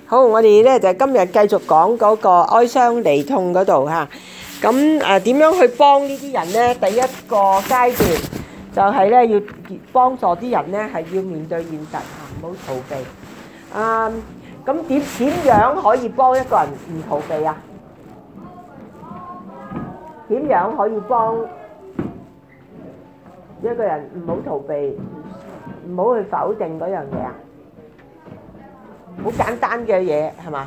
好，我哋咧就今日繼續講嗰個哀傷離痛嗰度嚇。咁點樣去幫呢啲人咧？第一個階段就係咧要幫助啲人咧係要面對現實嚇，唔好逃避。咁點樣可以幫一個人唔逃避啊？點樣可以幫一個人唔好逃避，唔好去否定嗰樣嘢啊？好簡單嘅嘢係嘛？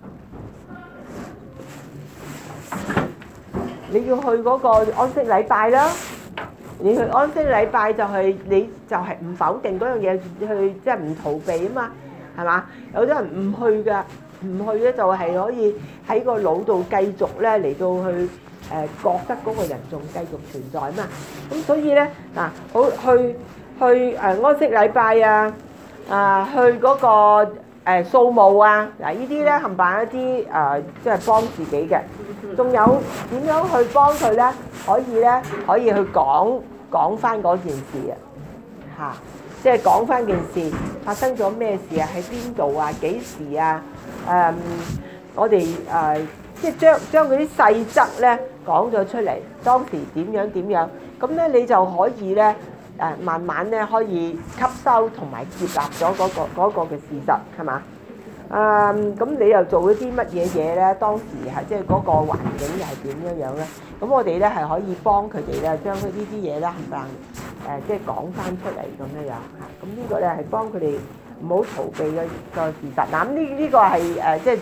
你要去嗰個安息禮拜啦，你去安息禮拜就係你就係唔否定嗰樣嘢，去即係唔逃避啊嘛，係嘛？有啲人唔去㗎，唔去咧就係可以喺個腦度繼續咧嚟到去覺得嗰個人仲繼續存在嘛。咁所以咧嗱，好去安息禮拜啊，去嗰個掃墓啊，嗱呢啲咧冚唪唥一啲即係幫自己嘅。仲有點樣去幫佢咧？可以去講翻嗰件事啊，即係講翻件事發生咗咩事啊？喺邊度啊？幾時啊？我哋即係將嗰啲細則咧講咗出嚟，當時點樣，咁咧你就可以咧慢慢咧可以吸收同埋接納咗嗰個嘅事實，係嘛？咁你又做咗啲乜嘢嘢咧？當時係即係嗰個環境又係點樣咧？咁我哋咧係可以幫佢哋咧將佢呢啲嘢咧冚唪唥即係講翻出嚟咁樣樣嚇。咁呢個咧係幫佢哋唔好逃避個事實。嗱，咁呢個係即係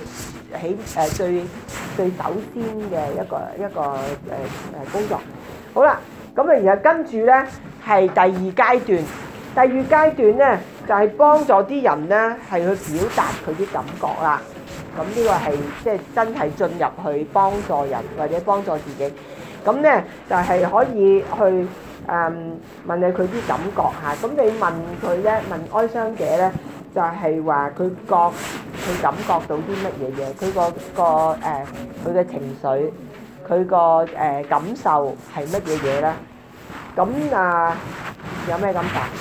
最首先嘅一個工作。好啦，咁啊然後跟住咧係第二階段。第二階段咧就係幫助啲人咧係去表達佢啲感覺啦。咁呢個係即係真係進入去幫助人或者幫助自己。咁咧就係可以去問下佢啲感覺嚇。咁你問佢咧，問哀傷者咧，就係話佢感覺到啲乜嘢嘢？佢嘅情緒，佢個感受係乜嘢嘢咧？咁有咩感受？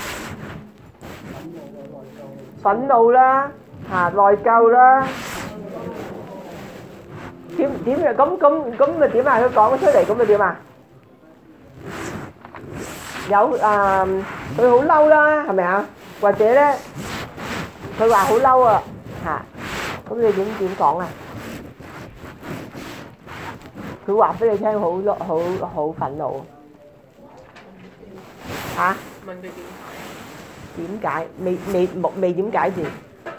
憤怒啦，內疚啦，點啊？咁咪點啊？佢講咗出嚟，咁咪點啊？有佢好嬲啦，係咪啊？或者咧，佢話好嬲啊，咁你點講啊？佢話俾你聽好憤怒嚇？問佢點解？未點解住？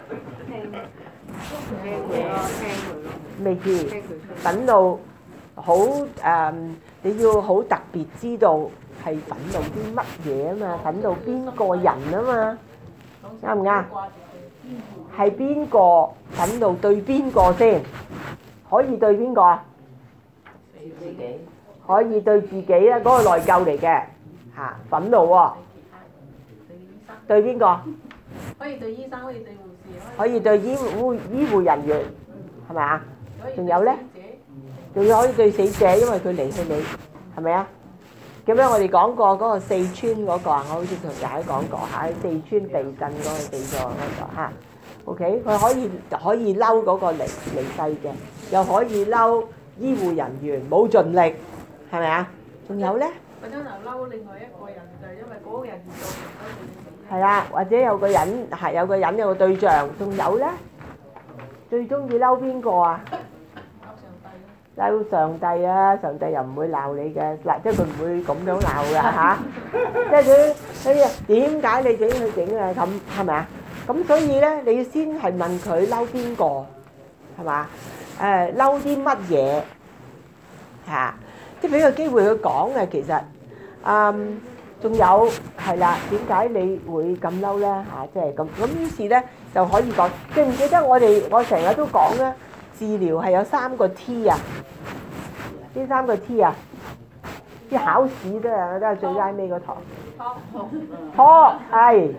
未知憤怒好你要好特別知道係憤怒啲乜嘢啊嘛？憤怒邊個人啊嘛？啱唔啱？係邊個憤怒對邊個先？可以對邊個啊？自己。可以對自己啊，嗰個內疚嚟嘅憤怒喎。對邊個？ 可以對醫生，可以對護士， 可以對醫護人員，係咪啊？仲有咧？仲要可以對死者，因為佢離去你，係咪啊？咁樣我哋講過嗰個四川嗰個啊，我好似同大家講過嚇，四川地震嗰個地座嗰個嚇。OK，佢可以嬲嗰個離世嘅，又可以嬲醫護人員冇盡力，係咪啊？仲有咧？ 或者又嬲另外一個人，就係因為嗰個人造成嗰件事。 係啦，或者有個人有個對象，仲有咧，最中意嬲邊個啊？嬲上帝啊！上帝又唔會鬧你嘅，嗱，即係佢唔會咁樣鬧㗎嚇。即係佢點解你整佢整啊？咁係咪啊？咁所以咧，你先係問佢嬲邊個係嘛？嬲啲乜嘢嚇？即係俾個機會佢講嘅，其實仲有係啦，點解你會咁嬲咧嚇？即係咁於是咧就可以講，記唔記得我成日都講咧，治療係有3個 T 啊？邊3個 T 啊？啲考試都係最拉尾嗰堂。拖係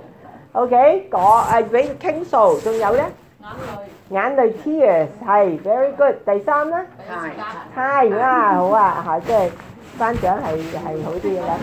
OK， 俾傾訴，仲有咧？眼淚 tears 係 very good。第3咧？係啊，好啊嚇，即係。班長係好啲嘅啦，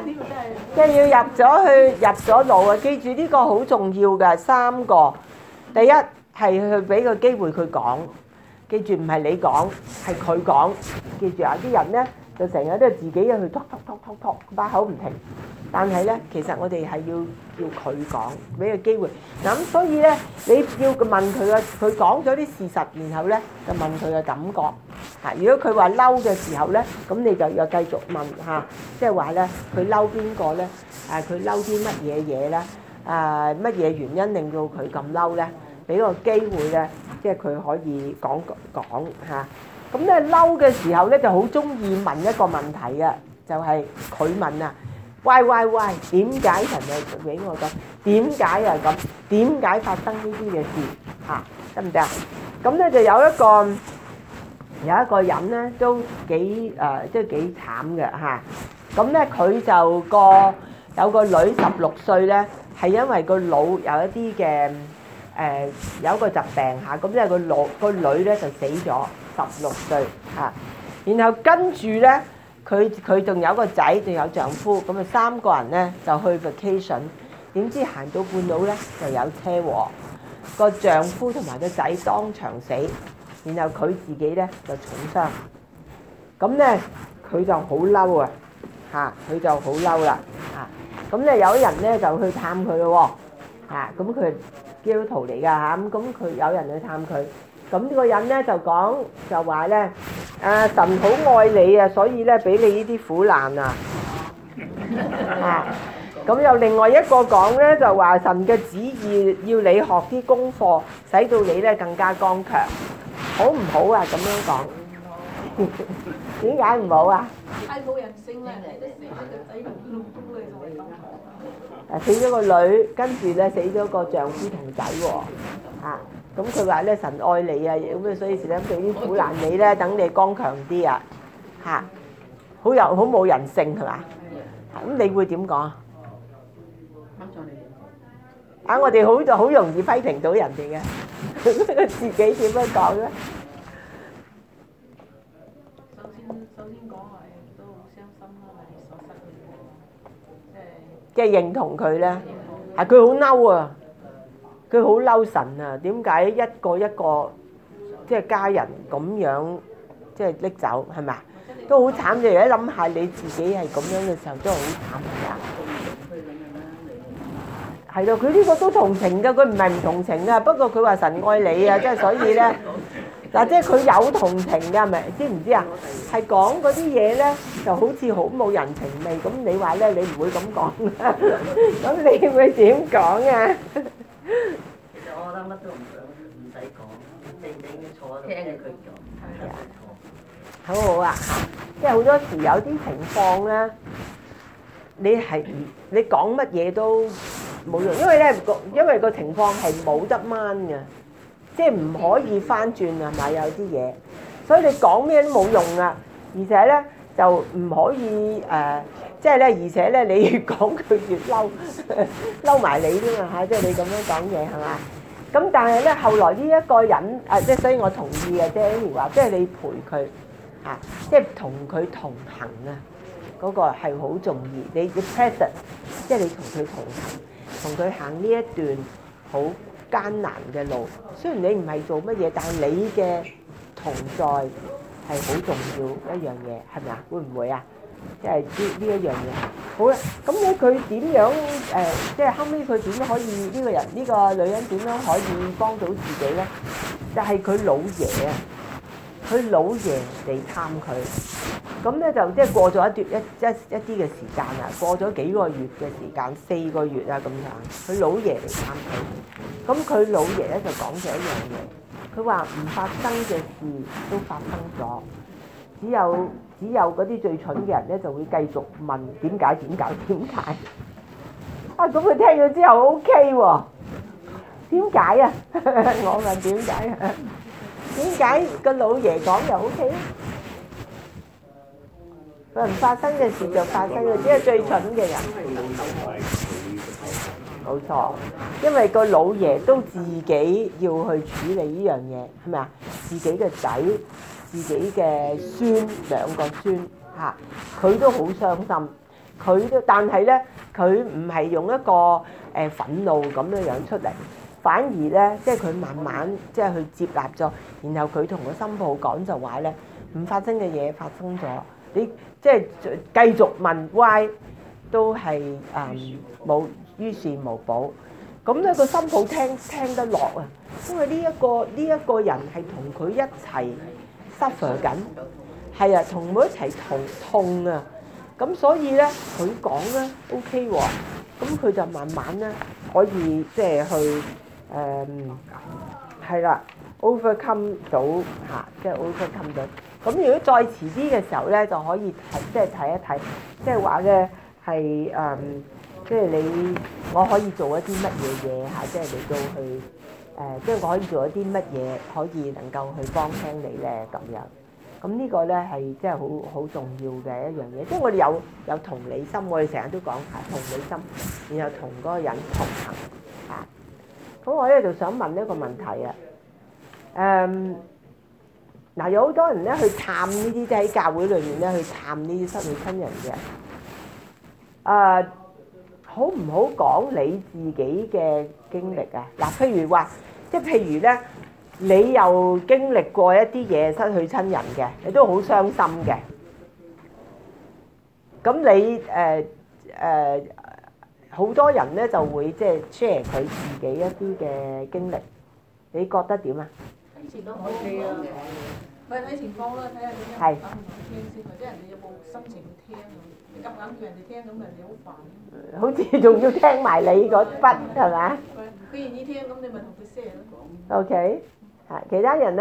即係要入咗腦啊！記住呢個好重要嘅3個。 第一係去俾個機會佢講，記住唔係你講，係佢講。記住啊，啲人咧就成日都係自己去托，把口唔停。但係咧，其實我哋係要叫佢講，俾個機會。嗱咁所以咧，你要問佢嘅，佢講咗啲事實，然後咧就問佢嘅感覺。嚇，如果佢話嬲嘅時候咧，咁你就要繼續問嚇，即係話咧佢嬲邊個咧？佢嬲啲乜嘢嘢咧？乜嘢原因令到佢咁嬲咧？俾個機會咧，即係佢可以講嚇。咁咧嬲嘅時候咧，就好中意問一個問題啊，就係佢問啊。喂，點解神又俾我咁？點解啊咁？點解發生呢啲嘅事？嚇，得唔得啊？咁咧就有一個人咧都幾即係幾慘嘅嚇。咁咧佢就有個女16歲咧，係因為個腦有一啲嘅有一個疾病嚇，咁咧個女咧就死咗16歲嚇。然後跟住咧。佢仲有個仔，仲有丈夫，咁啊3個人咧就去 vacation， 點知行到半路咧就有車禍，個丈夫同埋個仔當場死，然後佢自己咧就重傷。咁咧佢就好嬲啊！嚇，佢就好嬲啦！嚇，咁咧有人咧就去探佢咯喎！嚇，咁佢係基督徒嚟㗎嚇，咁佢有人去探佢。咁呢個人咧就話咧，神好愛你啊，所以咧俾你呢啲苦難啊！咁又另外一個講咧就話神嘅旨意要你學啲功課，使到你咧更加剛強，好唔好啊？咁樣講，點解唔好啊？ 太冇人性啦！你都死咗個仔同老公咧，就係咁。 死咗個女，跟住咧死咗個丈夫同仔喎，咁佢話咧神愛你啊，咁所以想俾啲苦難你咧，等你剛強啲啊，嚇，好冇人性係嘛？咁你會點講啊？我哋好容易批評到人哋嘅，自己點樣講咧？ 首先講係都好傷心啦，你所失去嘅， 即係認同佢咧，佢好嬲啊！佢好嬲神啊！點解一個即係家人咁樣即係拎走係咪啊？都好慘嘅。而家諗下你自己係咁樣嘅時候，都係好慘㗎。係咯，佢呢個都同情㗎，佢唔係唔同情啊。不過佢話神愛你啊，即係所以咧嗱，即係佢有同情㗎，係咪知唔知啊？係講嗰啲嘢咧，就好似好冇人情味。咁你話咧，你唔會咁講㗎，咁你會點講啊？ 其實我覺得乜都唔使講，靜靜嘅坐喺度聽佢講， 好好啊！即係好多時有啲情況咧，你講乜嘢都冇用，因為個情況係冇得掹嘅，即係唔可以翻轉係咪？有啲嘢，所以你講咩都冇用啊！而且咧就唔可以即係咧，而且咧你越講佢越嬲埋你啫嘛嚇！即係你咁樣講嘢係嘛？咁但係咧，後來呢一個人即係所以我同意嘅，即係 Amy 話，即係你陪佢嚇，即係同佢同行啊，嗰個係好重要。你 present， 即係你同佢同行，同佢行呢一段好艱難嘅路。雖然你唔係做乜嘢，但係你嘅同在係好重要一樣嘢，係咪啊？會唔會啊？即係呢一樣嘢。好啦，咁咧佢點樣即係後尾佢點樣可以呢個女人點樣可以幫到自己咧？就係佢老爺啊，佢老爺嚟探佢，咁咧就即係過咗一啲嘅時間啦，過咗幾個月嘅時間，4個月啊咁樣，佢老爺嚟探佢，咁佢老爺咧就講咗一樣嘢，佢話唔發生嘅事都發生咗，只有嗰啲最蠢嘅人咧就會繼續問點解啊！咁佢聽咗之後 OK 喎，點解啊？我問點解啊？點解個老爺講又 OK 咧？佢唔發生嘅事就發生嘅，只係最蠢嘅人。冇錯，因為個老爺都自己要去處理呢樣嘢，係咪啊？自己嘅仔。自己嘅孫2個孫嚇，佢都好傷心，但係咧佢唔係用一個憤怒咁樣出嚟， 反而咧，即係佢慢慢即係去接納咗，然後佢同個新抱講就話咧，唔發生嘅嘢發生咗，你即係繼續問 why 都係冇於事無補。咁咧個新抱聽得落啊，因為呢一個人係同佢一齊 suffer 緊，係啊，同佢一齊痛啊，咁所以咧佢講咧 OK 喎，咁佢就慢慢咧可以即係去係啦 overcome 到嚇，即係 overcome 到。咁如果再遲啲嘅時候咧，就可以即係睇一睇，即係話嘅係即係我可以做一啲乜嘢嘢嚇，即係嚟到去即係我可以做一啲乜嘢可以能夠去幫輕你咧咁樣。咁呢個咧係即係好重要嘅一樣嘢，即係我哋有同理心，我哋成日都講下同理心，然後同嗰個人同行嚇。咁我咧就想問一個問題啊，嗱有好多人咧去探呢啲，即係喺教會裏面咧去探呢啲失去親人嘅，好唔好講你自己嘅經歷啊？嗱，譬如話，即係譬如咧，你又經歷過一啲嘢失去親人嘅，你都好傷心嘅。咁你好多人咧就會即係 share 佢自己一啲嘅經歷，你覺得點啊？ 以前都 OK 啊，咪睇情況啦，睇下點樣係講聽先，或者人哋有冇心情去聽啊？你夾硬叫人哋聽，咁人哋好煩。 好似仲要聽埋你嗰筆係咪？ 佢願意聽，咁你咪同佢 share 咯。 OK，係其他人咧？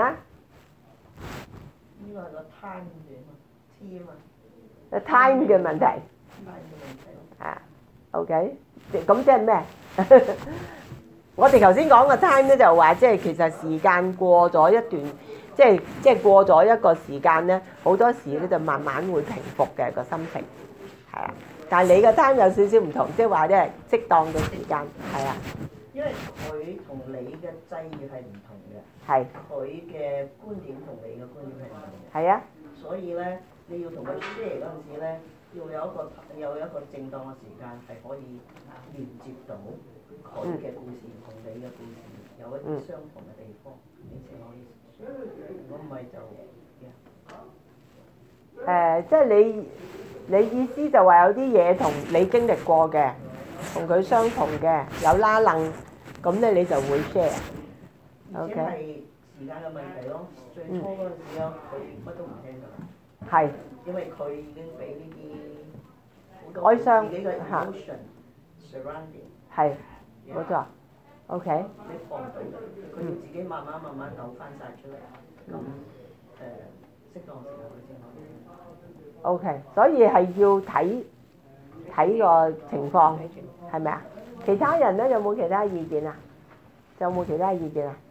呢個係個 time 嘅 T 啊嘛。 time 嘅問題。 time 嘅問題。 啊 ，OK，咁即係咩？我哋頭先講嘅 time 咧就話，即係其實時間過咗一段，即係過咗一個時間咧，好多時咧就慢慢會平復嘅個心情，係啊。但係你嘅 time 有少少唔同，即係話咧適當嘅時間，係啊。 因為佢同你嘅際遇係唔同嘅， 係。 佢嘅觀點同你嘅觀點係唔同嘅。 係啊。 所以咧，你要同佢 share 嗰陣時咧，要有一個正當嘅時間係可以連接到佢嘅故事同你嘅故事有一啲相同嘅地方，你先可以 share。如果唔係就即係你意思就話有啲嘢同你經歷過嘅，同佢相同嘅，有拉楞，咁咧你就會 share。 而且係時間嘅問題咯。最初嗰陣時咯，佢乜都唔聽㗎。 係。 因為佢已經俾呢啲哀傷自己嘅 emotion surrounding。係。 冇錯。OK。 你放唔到嘅，佢要自己慢慢扭翻晒出嚟。咁適當時候佢先可以。 OK， 所以係要睇個情況，係咪啊？其他人咧有冇其他意見啊？有冇其他意見啊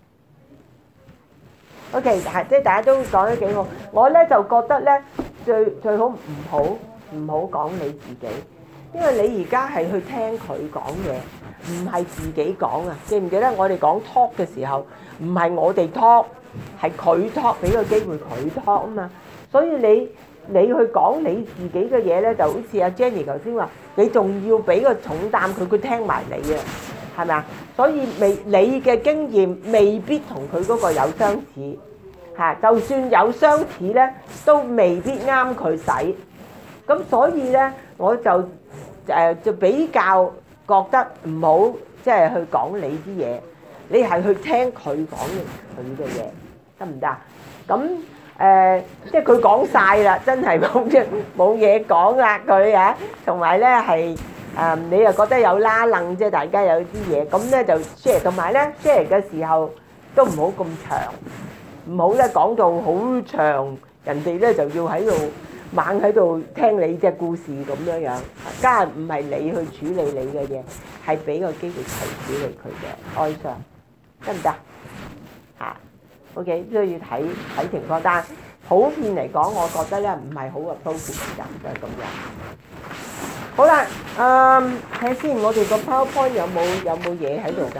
？OK， 係即係大家都講得幾好。我咧就覺得咧最好唔好講你自己，因為你而家係去聽佢講嘢，唔係自己講啊！記唔記得我哋講 talk 嘅時候，唔係我哋 talk， 係佢 talk， 俾個機會佢 talk 啊嘛。所以你去講你自己嘅嘢咧，就好似阿 Jenny 頭先話，你仲要俾個重擔佢聽埋你啊，係咪啊？所以你嘅經驗未必同佢嗰個有相似嚇，就算有相似咧，都未必啱佢使。咁所以咧，我就比較覺得唔好即係去講你啲嘢，你係去聽佢講佢嘅嘢，得唔得啊？咁即係佢講晒啦，真係冇嘢講啦佢啊，同埋咧係你又覺得有拉楞，即係大家有啲嘢，咁咧就 share， 同埋咧 share 嘅時候都唔好咁長，唔好咧講到好長，人哋咧就要猛喺度聽你隻故事咁樣，梗係唔係你去處理你嘅嘢，係俾個機會佢處理佢嘅哀傷，得唔得啊？OK， 都要睇情況，但係普遍嚟講，我覺得咧唔係好嘅 appropriate 就係咁樣。好啦，睇下先，我哋個 PowerPoint 有冇嘢喺度㗎？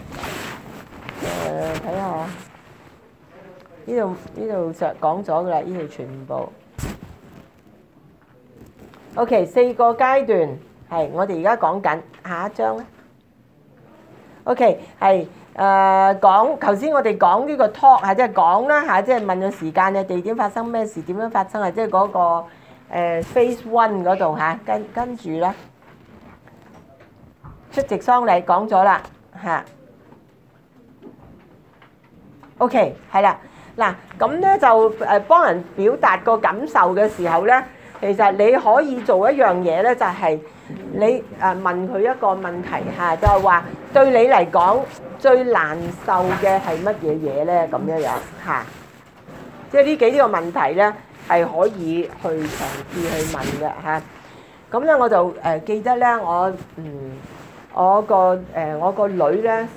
睇下，呢度就講咗㗎啦，呢度全部。OK， 4個階段係我哋而家講緊，下一張咧。 OK， 係講頭先我哋講呢個 talk 即係講啦嚇，即係問咗時間嘅地點發生咩事，點樣發生啊？即係嗰個phase one 嗰度嚇，跟住咧出席喪禮講咗啦嚇。OK， 係啦，嗱咁咧就幫人表達個感受嘅時候咧，其實你可以做一樣嘢咧，就係你問佢一個問題嚇，就係話對你嚟講最難受嘅係乜嘢嘢咧？咁樣樣嚇，即係呢幾個問題咧係可以去嘗試去問嘅嚇。咁咧我就記得咧，我個女咧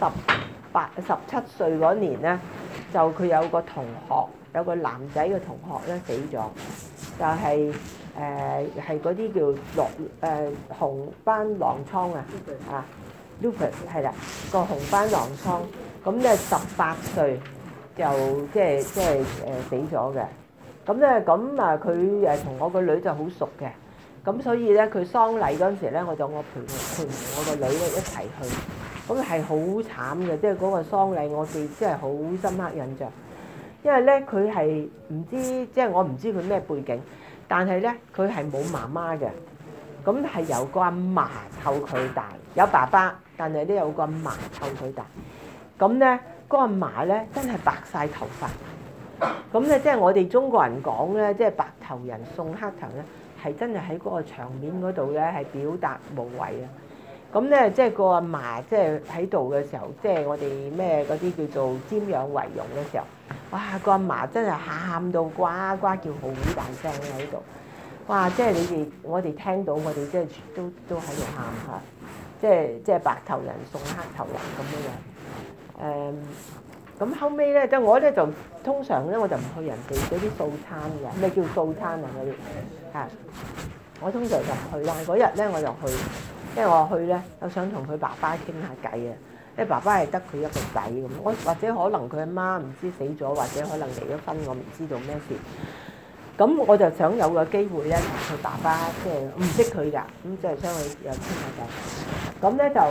17歲嗰年咧，就佢有個同學，有個男仔嘅同學咧死咗，就係嗰啲叫紅斑狼瘡啊，lupus 係啦，個紅斑狼瘡，咁咧18歲就即係死咗嘅，咁咧咁啊佢同我個女就好熟嘅，咁所以咧佢喪禮嗰陣時咧，我陪我個女咧一齊去。咁係好慘嘅，即係嗰個喪禮，我記真係好深刻印象。因為咧佢係唔知，即係我唔知佢咩背景，但係咧佢係冇媽媽嘅，咁係由個阿嫲湊佢大，有爸爸，但係咧有個阿嫲湊佢大。咁咧嗰個阿嫲咧真係白晒頭髮，咁咧即係我哋中國人講咧，即係白頭人送黑頭咧，係真係喺嗰個場面嗰度咧係表達無遺啊！咁咧，即係個阿嫲，即係喺度嘅時候，即係我哋咩嗰啲叫做瞻仰遺容嘅時候，哇！個阿嫲真係喊到呱呱叫，好大聲喺度，哇！即係我哋聽到，我哋即係都喺度喊嚇，即係白頭人送黑頭人咁樣。咁後尾咧，即係我咧就通常咧我就唔去人哋嗰啲素餐嘅，咩叫素餐啊嗰啲嚇，我通常就唔去，但係嗰日咧我就去。因為我去咧，我想同佢爸爸傾下偈啊。因為爸爸係得佢一個仔咁，我或者可能佢阿媽唔知死咗，或者可能離咗婚，我唔知道咩事。咁我就想有個機會咧，同佢爸爸即係唔識佢㗎，咁即係想去又傾下偈。咁咧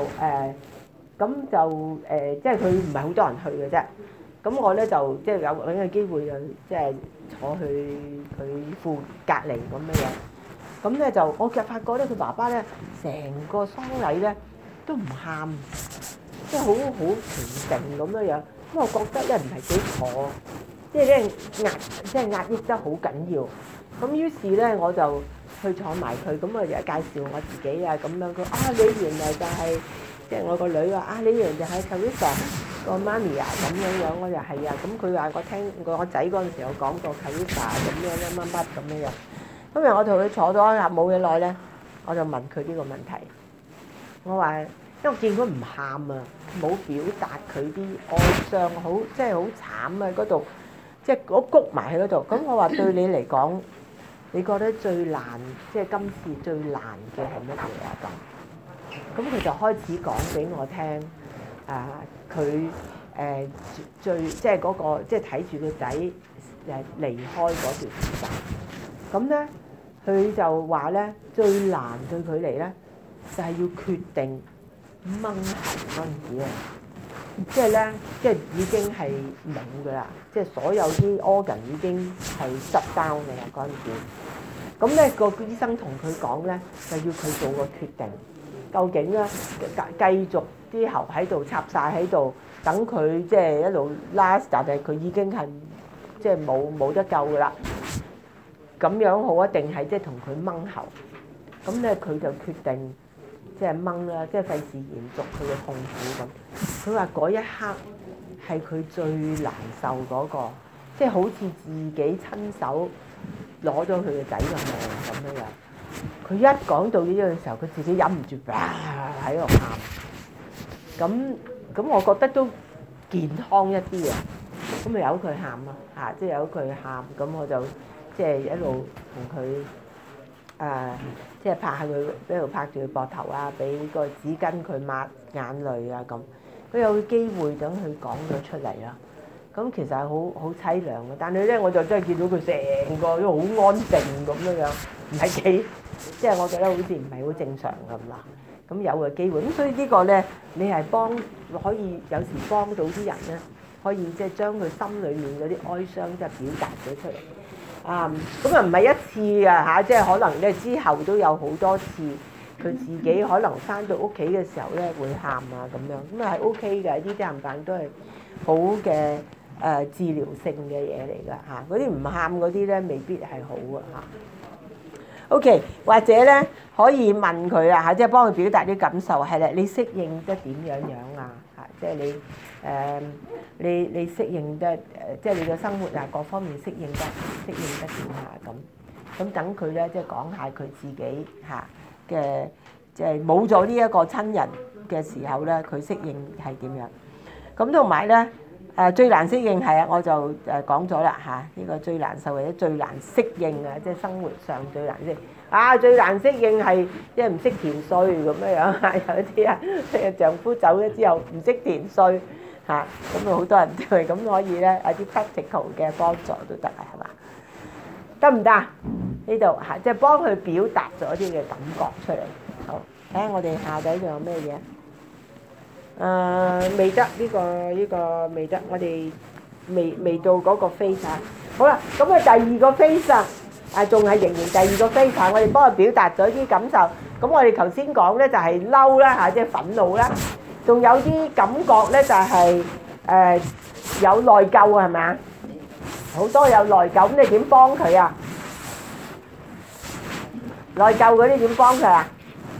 就即係佢唔係好多人去嘅啫。咁我咧就即係有揾個機會就即係坐去佢附隔離咁樣樣。咁咧就我發覺咧，佢爸爸咧成個喪禮咧都唔喊，即係好平靜咁樣樣。咁我覺得咧唔係幾妥，即係咧壓抑得好緊要。咁於是咧我就去坐埋佢，咁我又介紹我自己啊咁樣。佢你原來就係即係我個女話你原來就係 Carissa 個媽咪啊咁樣樣。我就係啊，咁佢話我聽個仔嗰陣時有講過 Carissa 咁樣乜咁樣樣。今日我同佢坐咗一下冇幾耐咧，我就問佢呢個問題。我話，因為我見佢唔喊啊，冇表達佢啲哀傷，好即係好慘啊嗰度，即係我谷埋喺嗰度。咁我話對你嚟講，你覺得最難，即係今次最難嘅係乜嘢啊咁？咁佢就開始講俾我聽，佢最即係嗰個即係睇住個仔離開嗰段時間。咁咧，佢就話咧，最難對佢嚟咧，就係要決定掹喉嗰陣時啊，即係咧，即係已經係冇噶啦，即係所有啲 organ 已經係shut down嘅啦嗰陣時。咁咧個醫生同佢講咧，就要佢做個決定，究竟咧繼續啲喉喺度插晒喺度，等佢即係一路 last，但係佢已經係即係冇得救噶啦。咁樣好啊，定係即係同佢掹喉？咁咧佢就決定即係掹啦，即係費事延續佢嘅痛苦咁。佢話嗰一刻係佢最難受嗰個，即係好似自己親手攞咗佢嘅仔嘅命咁樣樣。佢一講到呢個時候，佢自己忍唔住喺度喊。咁我覺得都健康一啲啊。咁咪由佢喊咯嚇，即係由佢喊。咁我就即係一路同佢即係拍下佢，一路拍住佢膊頭啊，俾個紙巾佢抹眼淚啊咁。佢有機會等佢講咗出嚟啦。咁其實係好凄涼嘅，但係咧我就真係見到佢成個都好安靜咁樣樣，唔係幾即係我覺得好似唔係好正常咁啦。 咁有個機會。咁所以呢個咧，你係可以有時幫到啲人咧，可以即係將佢心裏面嗰啲哀傷即係表達咗出嚟。咁啊唔係一次啊嚇，即係可能咧之後都有好多次，佢自己可能翻到屋企嘅時候咧會喊啊咁樣，咁啊係 OK 嘅，呢啲冚唪唥都係好嘅治療性嘅嘢嚟㗎嚇。嗰啲唔喊嗰啲咧未必係好啊嚇。OK， 或者咧可以問佢啊嚇，即係幫佢表達啲感受係啦，你適應得點樣啊嚇？即係你適應得即係你嘅生活啊各方面適應得點啊咁等佢咧即係講下佢自己嚇嘅，即係冇咗呢一個親人嘅時候咧，佢適應係點樣？咁同埋咧最難適應係啊，我就講咗啦嚇，呢個最難受或者最難適應啊，即係生活上最難適應啊，最難適應係即係唔識填稅咁樣啊，有啲啊丈夫走咗之後唔識填稅嚇，咁啊好多人都係咁可以咧有啲 practical 嘅幫助都得啊，係嘛？得唔得啊？呢度嚇即係幫佢表達咗啲嘅感覺出嚟。好，睇下我哋下底仲有咩嘢？未得呢個未得，我哋未到嗰個 phase 啊。好啦，咁啊第二個 phase 啊，仲係仍然第二個 phase，我哋幫佢表達咗啲感受。咁我哋頭先講咧就係嬲啦嚇，即係憤怒啦，仲有啲感覺咧就係有內疚啊，係咪啊？好多有內疚，咁你點幫佢啊？內疚嗰啲點幫佢啊？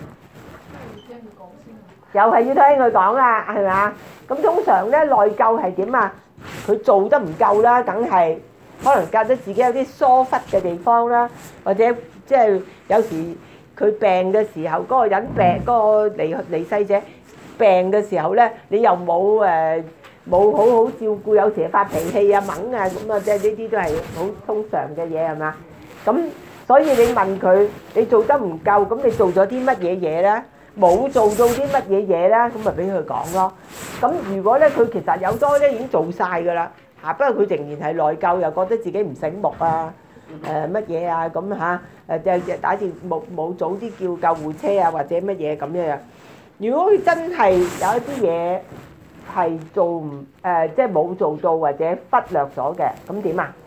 又係要聽佢講啦，係咪啊？咁通常咧內疚係點啊？佢做得唔夠啦，梗係可能覺得自己有啲疏忽嘅地方啦，或者即係有時佢病嘅時候，嗰個人病，嗰個離世者病嘅時候咧，你又冇好好照顧，有時發脾氣啊、猛啊咁啊，即係呢啲都係好通常嘅嘢係嘛？咁所以你問佢，你做得唔夠，咁你做咗啲乜嘢嘢咧？冇做到啲乜嘢嘢咧，咁咪俾佢講咯。咁如果咧佢其實有多咧已經做曬㗎啦嚇，不過佢仍然係內疚，又覺得自己唔醒目啊，乜嘢啊咁嚇，就打字冇早啲叫救護車啊或者乜嘢咁樣。如果佢真係有一啲嘢係做唔即係冇做到或者忽略咗嘅，咁點啊？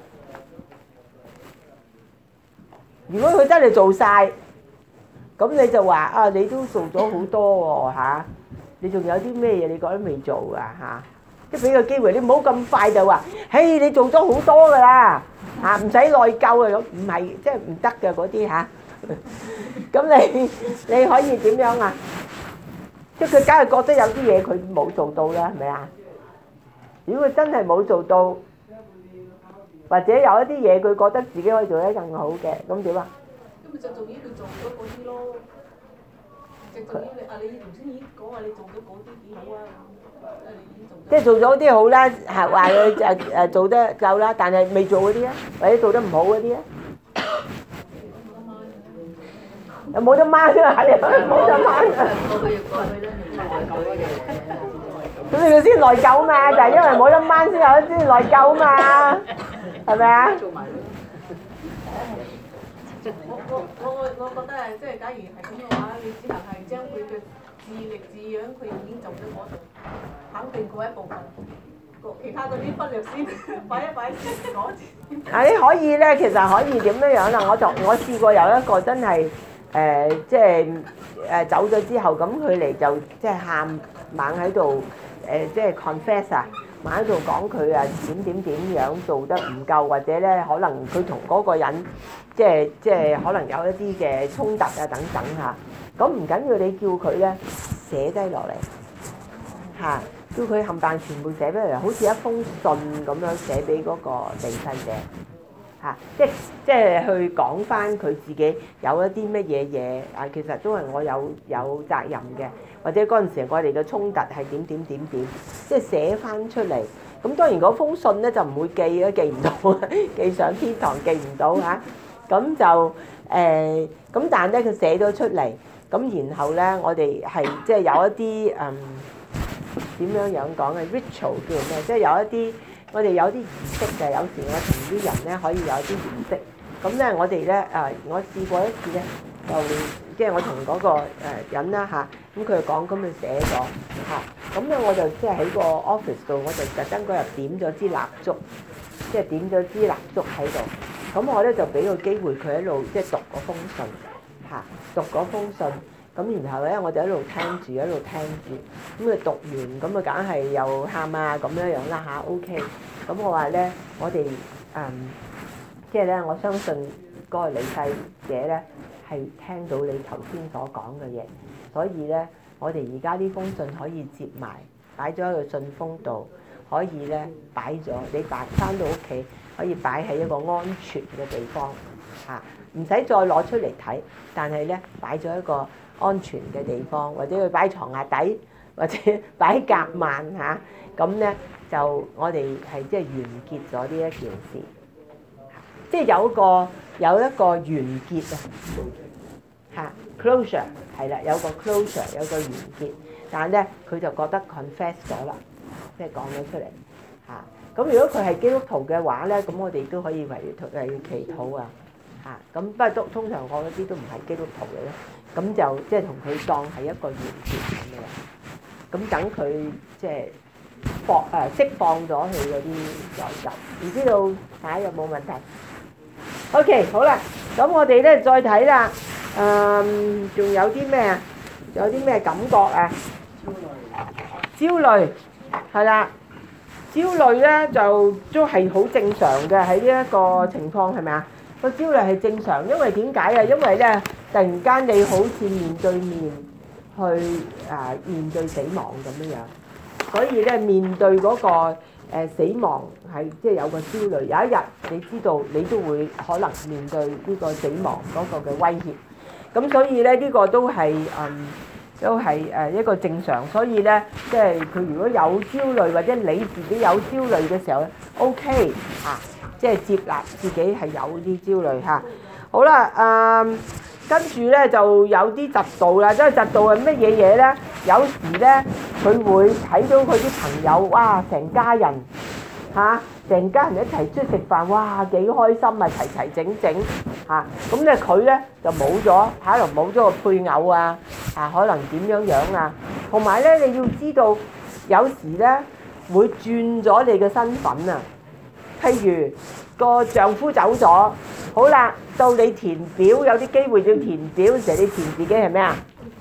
如果佢真係做曬，咁你就話啊，你都做咗好多喎嚇，你仲有啲咩嘢你覺得未做啊嚇？即係俾個機會，你唔好咁快就話，嘿，你做咗好多㗎啦嚇，唔使內疚啊咁，唔係即係唔得嘅嗰啲嚇。咁你可以點樣啊？即係佢梗係覺得有啲嘢佢冇做到啦，係咪啊？如果佢真係冇做到，或者有一啲嘢佢覺得自己可以做得更好嘅，咁點啊？ 咁咪就做呢佢做咗嗰啲咯，就做呢你啊！你頭先已經講話你做咗嗰啲幾好啊，你已經做咗。 即係做咗啲好啦，係話佢做得夠啦，但係未做嗰啲啊，或者做得唔好嗰啲啊，又冇得掹啊！冇得掹啊！咁你佢先內疚嘛，就係因為冇得掹先有啲內疚嘛，係咪啊？ 我覺得係即係，假如係咁嘅話，你只能係將佢嘅智力字樣，佢已經做咗嗰度，肯定嗰一部分，其他嗰啲忽略先，擺一擺先講先。 啊，你可以咧，其實可以點樣樣啦？我試過有一個真係即係走咗之後，咁佢嚟就即係喊猛喺度即係 confess 啊，猛喺度講佢啊點樣做得唔夠，或者咧可能佢同嗰個人。即係可能有一啲嘅衝突啊等等嚇，咁唔緊要，你叫佢咧寫低落嚟嚇，叫佢冚唪唥全部寫俾佢，好似一封信咁樣寫俾嗰個離世者嚇，即係去講翻佢自己有一啲乜嘢嘢啊，其實都係我有責任嘅，或者嗰陣時我哋嘅衝突係點，即係寫翻出嚟。咁當然嗰封信咧就唔會寄啊，寄唔到，寄上天堂寄唔到嚇。咁就咁，但係咧佢寫咗出嚟，咁然後咧我哋係即係有一啲點樣講嘅 ritual 叫咩？即係有一啲我哋有啲儀式嘅，有時我同啲人咧可以有啲儀式。咁咧我哋咧我試過一次咧，就即係我同嗰個人啦嚇，咁佢就講，咁佢寫咗嚇，咁咧我就即係喺個 office 度，我就特登嗰日點咗支蠟燭，即係點咗支蠟燭喺度。咁我咧就俾個機會佢喺度即係讀嗰封信嚇，讀嗰封信。咁然後咧我就喺度聽住，喺度聽住。咁佢讀完，咁啊梗係又喊啊咁樣樣啦嚇。OK。咁我話咧，我哋即係咧，我相信嗰個李細者咧係聽到你頭先所講嘅嘢，所以咧我哋而家呢封信可以接埋，擺咗喺個信封度，可以咧擺咗，你擺翻到屋企可以擺喺一個安全嘅地方嚇，唔使再攞出嚟睇，但係咧擺咗一個安全嘅地方，或者佢擺床下底，或者擺夾萬嚇，咁咧就我哋係即係完結咗呢一件事，即係有一個完結啊嚇 closure 係啦，有個 closure 有個完結，但係咧佢就覺得 confess 咗啦，即係講咗出嚟嚇。咁如果佢係基督徒嘅話咧，咁我哋都可以為祈禱啊嚇。咁不過通常我嗰啲都唔係基督徒嘅咧。咁就即係同佢當係一個完結咁樣，咁等佢即係釋放咗佢嗰啲就唔知道大家有冇問題 ？OK， 好啦，咁我哋咧再睇啦，仲有啲咩啊？有啲咩感覺啊？焦慮係啦，焦慮咧就都係好正常嘅喺呢一個情況係咪啊？個焦慮係正常，因為點解啊？因為咧突然間你好似面對面去面對死亡咁樣樣，所以咧面對嗰個死亡係即係有個焦慮。有一日你知道你都會可能面對呢個死亡嗰個嘅威脅，咁所以咧呢個都係一個正常。所以咧即係佢如果有焦慮或者你自己有焦慮嘅時候咧 ，OK 嚇。即係接納自己係有啲焦慮嚇。好啦，跟住咧就有啲嫉妒啦。即係嫉妒係乜嘢嘢咧？有時咧佢會睇到佢啲朋友，哇，成家人嚇，成家人一齊出去食飯，哇，幾開心啊，齊齊整整嚇。咁咧佢咧就冇咗，可能冇咗個配偶啊，可能點樣樣啊。同埋咧，你要知道，有時咧會轉咗你嘅身份啊。譬如個丈夫走咗，好啦，到你填表有啲機會要填表嘅時候，你填自己係咩啊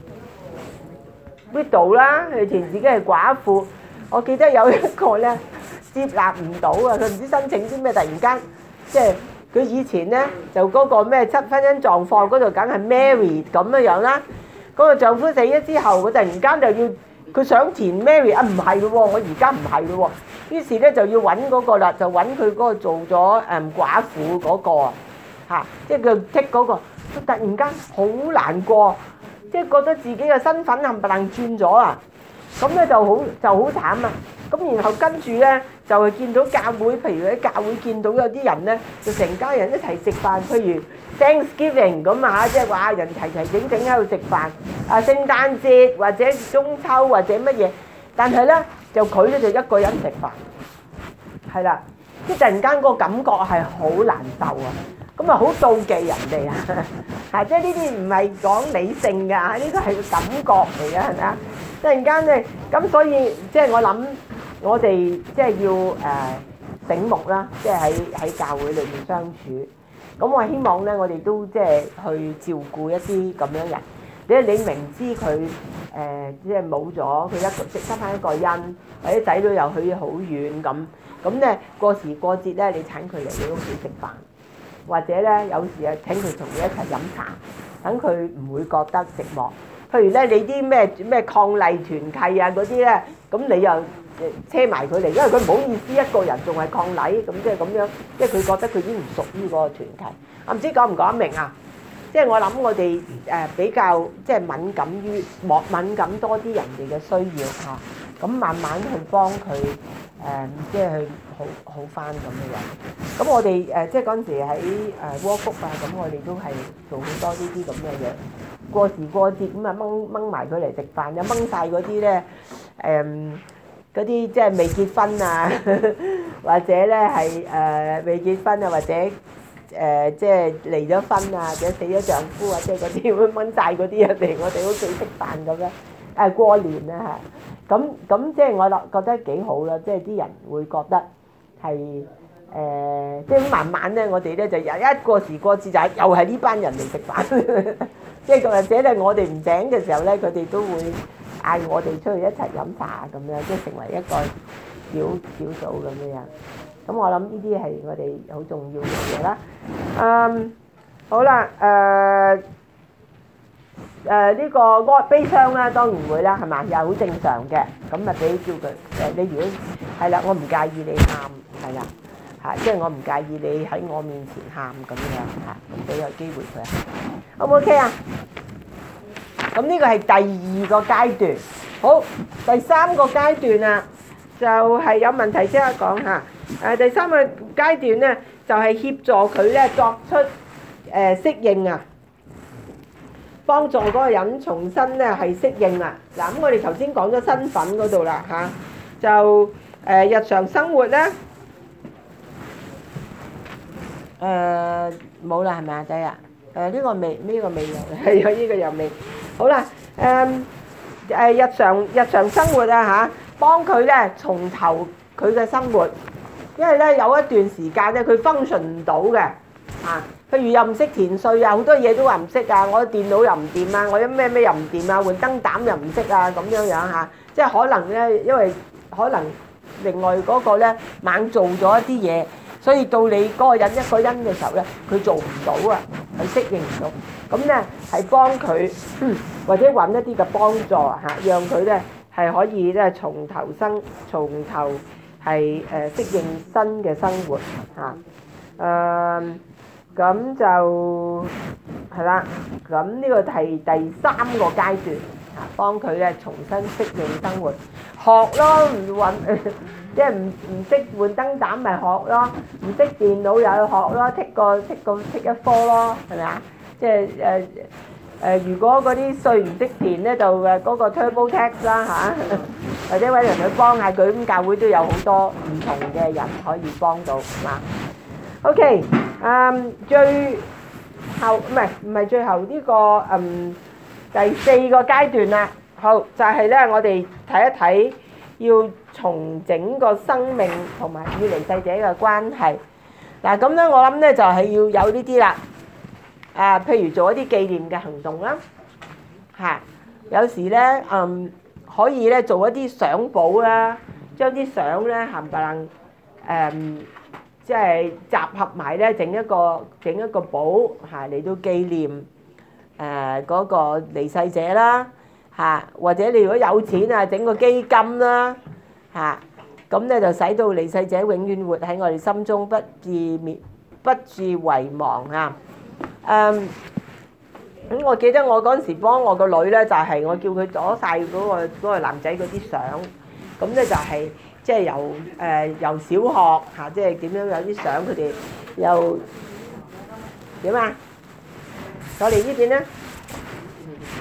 ？widow 啦，你填自己係寡婦。我記得有一個咧接納唔到啊，佢唔知申請啲咩，突然間即係佢以前咧就嗰個咩婚姻狀況嗰度梗係 married 咁樣樣啦。嗰個丈夫死咗之後，佢突然間就要佢想填 married 啊，唔係咯喎，我而家唔係咯喎。於是咧就要揾嗰個啦，就揾佢嗰個做咗寡婦嗰個啊，即係佢剔嗰個，佢突然間好難過，即係覺得自己嘅身份冚唪唥轉咗啊！咁咧就好慘啊！咁然後跟住咧就係見到教會，譬如喺教會見到有啲人咧，就成家人一齊食飯，譬如 Thanksgiving 咁啊，即係話人齊齊整整喺度食飯，聖誕節或者中秋或者乜嘢，但係咧。就佢咧就一個人食飯，係啦，即係突然間嗰個感覺係好難受啊！咁啊好妒忌人哋啊，係即係呢啲唔係講理性㗎，呢個係個感覺嚟㗎，係咪啊？突然間咧，咁所以即係我諗，我哋即係要醒目啦，即係喺教會裏面相處。咁我希望咧，我哋都即係去照顧一啲咁樣人。你明知佢即係冇咗，佢一個得翻一個人，或者仔女又去好遠咁咧過時過節咧，你請佢嚟你屋企食飯，或者咧有時啊請佢同你一齊飲茶，等佢唔會覺得寂寞。譬如咧你啲咩伉儷團契啊嗰啲咧，咁你又車埋佢嚟，因為佢唔好意思一個人仲係伉儷，咁即係咁樣，即係佢覺得佢已經唔屬於嗰個團契。我唔知講唔講得明啊？即係我諗我哋比較即係敏感多啲人哋嘅需要嚇，咁慢慢去幫佢即係去好翻咁樣。咁我哋即係嗰陣時喺窩福啊，咁我哋都係做好多呢啲咁嘅嘢。過時過節咁啊掹埋佢嚟食飯，又掹晒嗰啲咧嗰啲即係未結婚啊，或者咧係未結婚啊，或者即係離咗婚啊，或者死咗丈夫啊，即係嗰啲會掹晒嗰啲人嚟我哋屋企食飯咁樣，過年啊嚇，咁即係我覺得幾好啦，即係啲人會覺得係即係慢慢咧，我哋咧就有一過時過節就係又係呢班人嚟食飯，即係或者咧我哋唔請嘅時候咧，佢哋都會嗌我哋出去一齊飲茶咁樣，即係成為一個小組咁樣。咁我諗呢啲係我哋好重要嘅嘢啦。好啦，呢個悲傷啦，當然會啦，係嘛？又好正常嘅。咁咪俾叫佢你如果係啦，我唔介意你喊，係啦嚇，即係我唔介意你喺我面前喊咁樣嚇，咁俾個機會佢喊，O 唔 OK 啊？咁呢個係第二個階段。好，第三個階段啊，就係有問題即刻講嚇。第三個階段咧，就係協助佢咧作出適應啊，幫助嗰個人重新咧係適應啦。嗱，咁我哋頭先講咗身份嗰度啦嚇，就日常生活咧冇啦係咪啊仔啊？呢個未有，係有呢個又未。好啦，日常生活啊嚇，幫佢咧從頭佢嘅生活。因為咧有一段時間咧佢 function 唔到嘅嚇，譬如又唔識填稅啊，好多嘢都話唔識啊，我電腦又唔掂啊，我啲咩又唔掂啊，換燈膽又唔識啊，咁樣樣嚇，即係可能咧，因為可能另外嗰個咧猛做咗一啲嘢，所以到你嗰個人一個人嘅時候咧，佢做唔到啊，佢適應唔到，咁咧係幫佢或者揾一啲嘅幫助嚇，讓佢咧係可以咧從頭係適應新嘅生活嚇，咁就係啦。咁呢個係第三個階段嚇，幫佢咧重新適應生活，學咯，唔揾即係唔識換燈膽咪學咯，唔識電腦又去學咯，剔一科咯，係咪啊？即係如果嗰啲稅唔識填咧，就嗰個 TurboTax 啦嚇，或者揾人去幫下佢，咁教會都有好多唔同嘅人可以幫到，係嘛 ？OK，最後唔係最後呢個第四個階段啦。好，就係咧，我哋睇一睇要重整個生命同埋與離世者嘅關係。嗱，咁咧我諗咧就係要有呢啲啦。譬如做一啲紀念嘅行動啦，嚇，有時咧可以咧做一啲相簿啦，將啲相咧冚唪唥即係集合埋咧，整一個簿嚇嚟到紀念嗰個離世者啦嚇，或者你如果有錢啊，整個基金啦嚇，咁咧就使到離世者永遠活喺我哋心中，不致遺忘啊！咁我記得我嗰陣時幫我個女咧，就係我叫佢攞晒嗰個男仔嗰啲相，咁咧就係即係由小學嚇，即係點樣有啲相，佢哋又點啊？我哋呢邊咧。